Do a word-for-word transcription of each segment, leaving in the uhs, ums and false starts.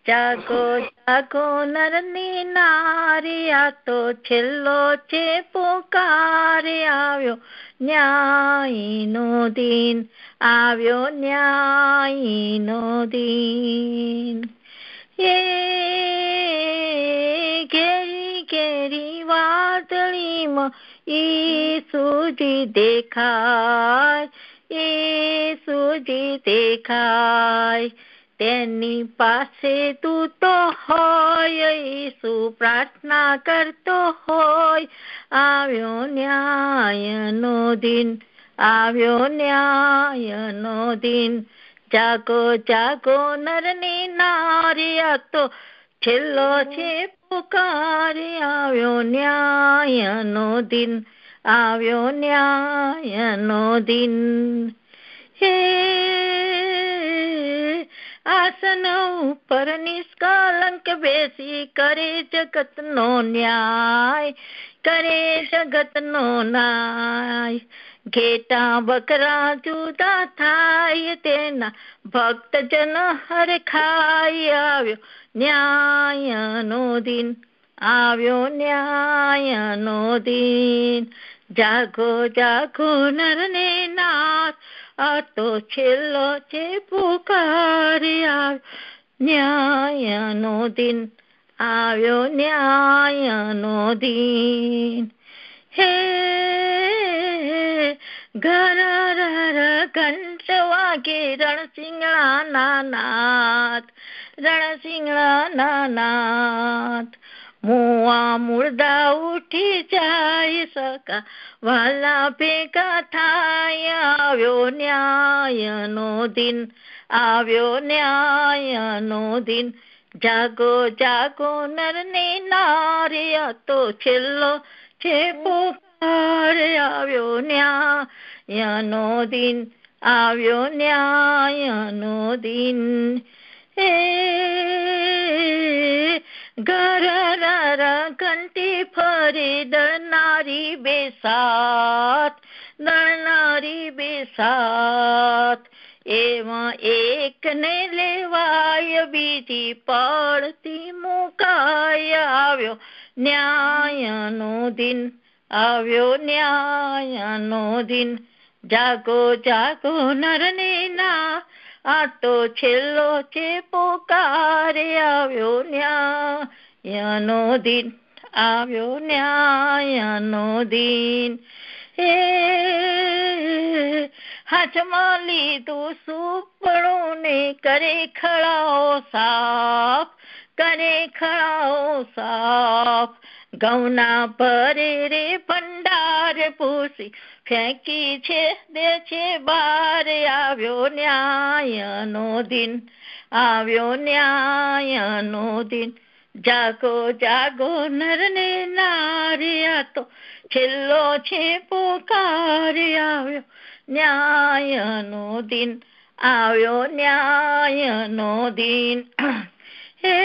જાગો જાગો નર ને નારી, આ તો છેલ્લો છે પોકાર. આવ્યો ન્યાય નો દિન, આવ્યો ન્યાય નો દિન. એ ઘેરી ઘેરી વાદળીમાં ઈસુજી દેખાય, ઈસુજી દેખાય. તેની પાસે તું તો હોય, ઈસુ પ્રાર્થના કરતો હોય. આવ્યો ન્યાય નો દિન, આવ્યો ન્યાય નો દિન. જાગો જાગો નર ને નારી, આ તો છેલ્લો છે પુકાર. આવ્યો ન્યાય નો દિન, આવ્યો ન્યાય નો દિન. હે આસન ઉપર નિષ્કલંક બેસી કરે જગત નો ન્યાય, કરે જગત નો ન્યાય. ઘેટા બકરા જુદા થાય, તેના ભક્ત જન હરખાય. આવ્યો ન્યાય નો દિન, આવ્યો ન્યાય નો દિન. જાગો જાગો નર ને નાર, આ તો છેલ્લો છે પુકાર. આવ્યો ન્યાય નો દિન, આવ્યો ન્યાય નો દિન. હે ઘર ઘંટ વાગે રણસિંગડા ના નાથ, રણસિંગડા ના નાથ. મુઆ મુર્દા ઉઠી જાય, સકા વાલા ભેગા થાય. આવ્યો ન્યાય નો દિન, આવ્યો ન્યાય નો દિન. જાગો જાગો નર ને નારી, આ તો છેલ્લો છે પુકાર. આવ્યો ન્યાય નો દિન, આવ્યો ન્યાય નો દિન. હે ઘર ઘંટી ફરે દળનારી બેસાત, દળનારી બેસાત. એમાં એક ને લેવાય, બીજી પડતી મુકાય. આવ્યો ન્યાય નો દિન, આવ્યો ન્યાય નો દિન. જાગો જાગો નર ને ના, આ તો છેલ્લો છે પોકાર. આવ્યો ન્યાય નો દિન, આવ્યો ન્યાય નો દિન. હે હાથમાં લીધું સુપડું ને કરે ખળાઓ સાફ, કરે ખળાઓ સાફ. ગૌના ભરે રે ભંડાર પૂસી ફેંકી છે દે છે બાર. આવ્યો ન્યાય નો દિન, આવ્યો ન્યાય નો દિન. જાગો જાગો નર ને નારી, આ તો છેલ્લો છે પુકાર. આવ્યો ન્યાય નો દિન, આવ્યો ન્યાય નો દિન. હે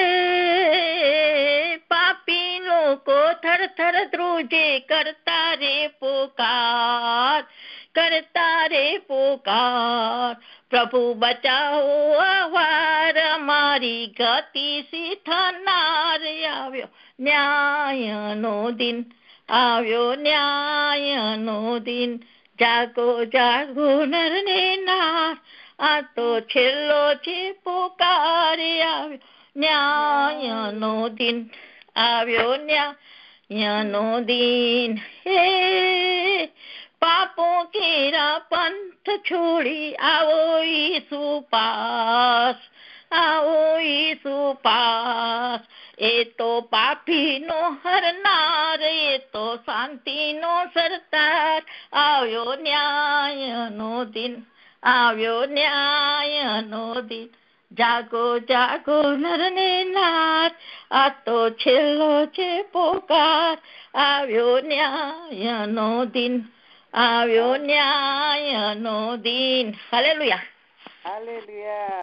પાપી લોકો થર થર ધ્રુજે, કરતા રે પુકાર, કરતા રે પુકાર. પ્રભુ બચાવો આવાર, મારી ગતિ સી થનાર. આવ્યો ન્યાય નો દિન, આવ્યો ન્યાય નો દિન. જાગો જાગો નર ને નાર, આ તો છેલ્લો છે પુકાર. આવ્યો ન્યાય નો દિન, આવ્યો ન્યાય નો દિન. હે પાપો કેરા પંથ છોડી આવો ઈસુ પાસ, આવો ઈસુ પાસ. એ તો પાપી નો હરનાર, એ તો શાંતિ નો સરદાર. આવ્યો ન્યાય નો દિન, આવ્યો ન્યાય નો દિન. જાગો જાગો નર ને નાર, આ તો છેલ્લો છે પોકાર. આવ્યો ન્યાય નો દિન, આવ્યો ન્યાય નો દિન. Hallelujah, hallelujah.